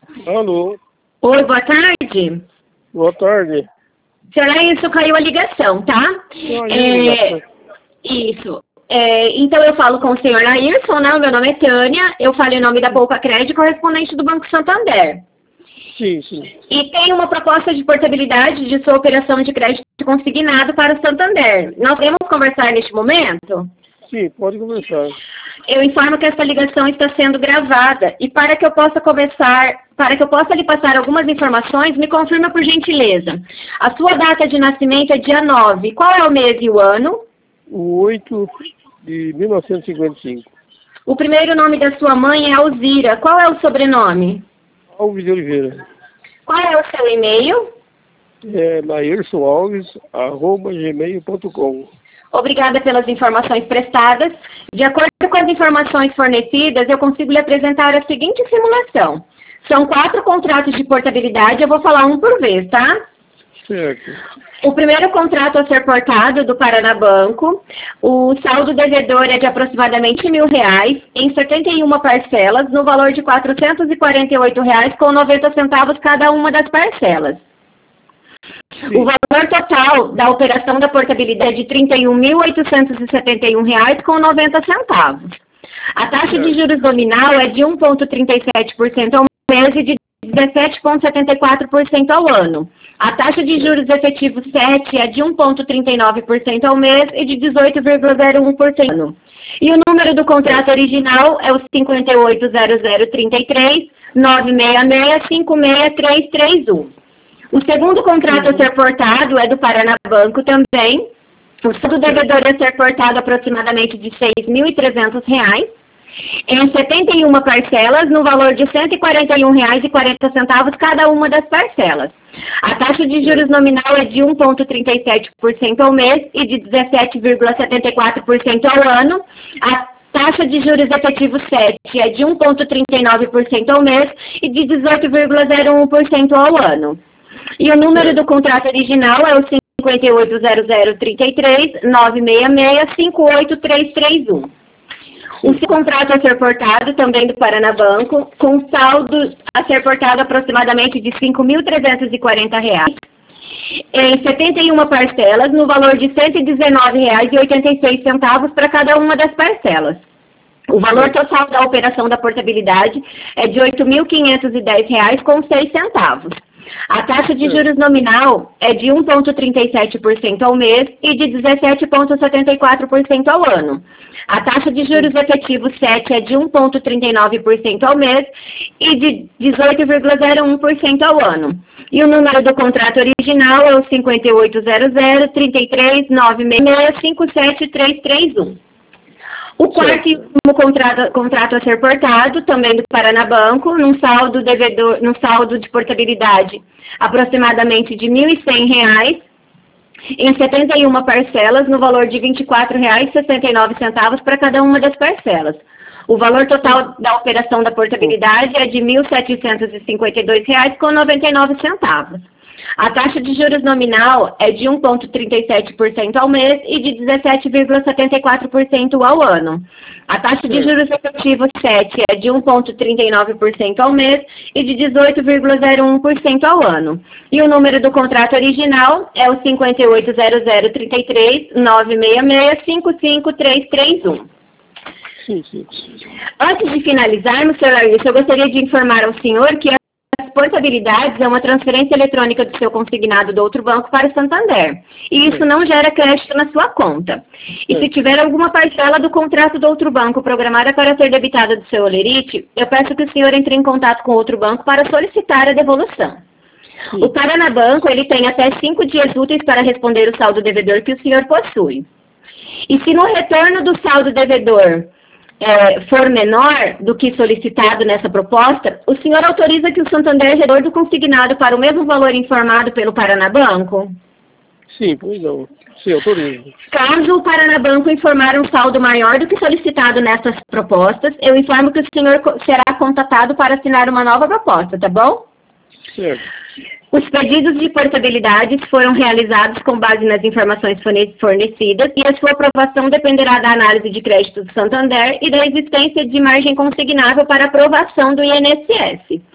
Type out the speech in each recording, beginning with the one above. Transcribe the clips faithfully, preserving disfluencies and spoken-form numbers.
Alô? Oi, boa tarde. Boa tarde. Será isso? Caiu a ligação, tá? Caiu a É, ligação. isso. É, então eu falo com o senhor Laírson, né? O meu nome é Tânia. Eu falo em nome da Poupa Crédito, correspondente do Banco Santander. Sim, sim. E tem uma proposta de portabilidade de sua operação de crédito consignado para o Santander. Nós podemos conversar neste momento? Sim, pode conversar. Eu informo que essa ligação está sendo gravada e para que eu possa conversar, para que eu possa lhe passar algumas informações, me confirma por gentileza. A sua data de nascimento é dia nove. Qual é o mês e o ano? O oito de mil novecentos e cinquenta e cinco. O primeiro nome da sua mãe é Alzira. Qual é o sobrenome? Alves de Oliveira. Qual é o seu e-mail? É laírson alves arroba gmail ponto com. Obrigada pelas informações prestadas. De acordo com as informações fornecidas, eu consigo lhe apresentar a seguinte simulação. São quatro contratos de portabilidade, eu vou falar um por vez, tá? Certo. O primeiro contrato a ser portado do Paraná Banco, o saldo devedor é de aproximadamente mil reais, em setenta e uma parcelas, no valor de quatrocentos e quarenta e oito reais com noventa centavos cada uma das parcelas. Sim. O valor total da operação da portabilidade é de trinta e um mil oitocentos e setenta e um reais com noventa centavos. A taxa de juros nominal é de um vírgula trinta e sete por cento ao mês e de dezessete vírgula setenta e quatro por cento ao ano. A taxa de juros efetivos sete é de um vírgula trinta e nove por cento ao mês e de dezoito vírgula zero um por cento ao ano. E o número do contrato original é o cinco oito zero zero três três nove seis seis cinco seis três três um. O segundo contrato a ser portado é do Paraná Banco também. O saldo devedor a ser portado aproximadamente de seis mil e trezentos reais, em setenta e uma parcelas, no valor de cento e quarenta e um reais e quarenta centavos cada uma das parcelas. A taxa de juros nominal é de um vírgula trinta e sete por cento ao mês e de dezessete vírgula setenta e quatro por cento ao ano. A taxa de juros efetivos sete é de um vírgula trinta e nove por cento ao mês e de dezoito vírgula zero um por cento ao ano. E o número do contrato original é o cinco oito zero zero três três nove seis seis cinco oito três três um. O seu contrato a ser portado, também do Paraná Banco, com saldo a ser portado aproximadamente de cinco mil trezentos e quarenta reais, em setenta e uma parcelas, no valor de cento e dezenove reais e oitenta e seis centavos para cada uma das parcelas. O valor total da operação da portabilidade é de oito mil quinhentos e dez reais com seis centavos. A taxa de juros nominal é de um vírgula trinta e sete por cento ao mês e de dezessete vírgula setenta e quatro por cento ao ano. A taxa de juros efetivos sete é de um vírgula trinta e nove por cento ao mês e de dezoito vírgula zero um por cento ao ano. E o número do contrato original é o cinco oito zero zero três três nove seis seis cinco sete três três um. O quarto e último contrato, contrato a ser portado, também do Paraná Banco, num saldo, devedor, num saldo de portabilidade aproximadamente de mil e cem reais, em setenta e uma parcelas, no valor de vinte e quatro reais e sessenta e nove centavos para cada uma das parcelas. O valor total da operação da portabilidade é de mil setecentos e cinquenta e dois reais com noventa e nove centavos. A taxa de juros nominal é de um vírgula trinta e sete por cento ao mês e de dezessete vírgula setenta e quatro por cento ao ano. A taxa de juros efetivos sete é de um vírgula trinta e nove por cento ao mês e de dezoito vírgula zero um por cento ao ano. E o número do contrato original é o cinco oito zero zero três três nove seis seis cinco cinco três três um. Sim, sim. Antes de finalizarmos, senhor Laírson, eu gostaria de informar ao senhor que as portabilidades é uma transferência eletrônica do seu consignado do outro banco para o Santander. E isso não gera crédito na sua conta. E se tiver alguma parcela do contrato do outro banco programada para ser debitada do seu holerite, eu peço que o senhor entre em contato com outro banco para solicitar a devolução. Sim. O Paraná Banco, ele tem até cinco dias úteis para responder o saldo devedor que o senhor possui. E se no retorno do saldo devedor É, for menor do que solicitado nessa proposta, o senhor autoriza que o Santander retorne do consignado para o mesmo valor informado pelo Paraná Banco? Sim, pois não. Sim, autorizo. Caso o Paraná Banco informar um saldo maior do que solicitado nessas propostas, eu informo que o senhor será contatado para assinar uma nova proposta, tá bom? Certo. Os pedidos de portabilidade foram realizados com base nas informações fornecidas e a sua aprovação dependerá da análise de crédito do Santander e da existência de margem consignável para aprovação do I N S S.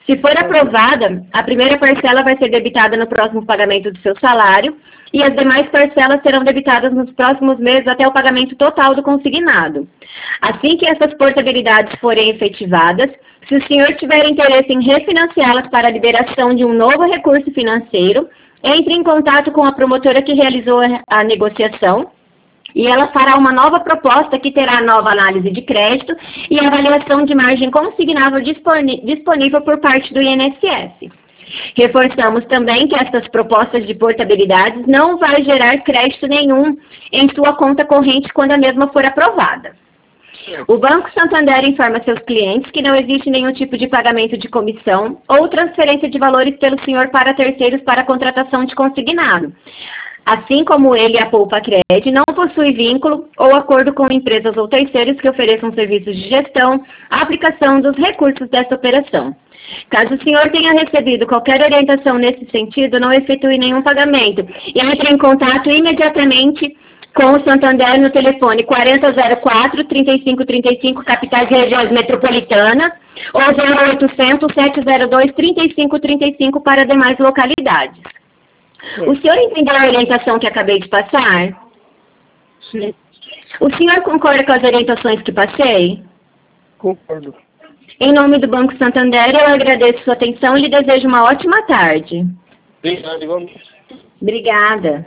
Se for aprovada, a primeira parcela vai ser debitada no próximo pagamento do seu salário e as demais parcelas serão debitadas nos próximos meses até o pagamento total do consignado. Assim que essas portabilidades forem efetivadas, se o senhor tiver interesse em refinanciá-las para a liberação de um novo recurso financeiro, entre em contato com a promotora que realizou a negociação e ela fará uma nova proposta que terá nova análise de crédito e avaliação de margem consignável disponível por parte do I N S S. Reforçamos também que essas propostas de portabilidades não vai gerar crédito nenhum em sua conta corrente quando a mesma for aprovada. O Banco Santander informa seus clientes que não existe nenhum tipo de pagamento de comissão ou transferência de valores pelo senhor para terceiros para a contratação de consignado. Assim como ele, a Poupa Cred, não possui vínculo ou acordo com empresas ou terceiros que ofereçam serviços de gestão, aplicação dos recursos dessa operação. Caso o senhor tenha recebido qualquer orientação nesse sentido, não efetue nenhum pagamento e entre em contato imediatamente com o Santander no telefone quarenta zero quatro, trinta e cinco trinta e cinco, capitais e regiões metropolitanas, ou zero oitocentos, sete zero dois, trinta e cinco trinta e cinco para demais localidades. O senhor entendeu a orientação que acabei de passar? Sim. O senhor concorda com as orientações que passei? Concordo. Em nome do Banco Santander, eu agradeço sua atenção e lhe desejo uma ótima tarde. Obrigado, igualmente. Obrigada.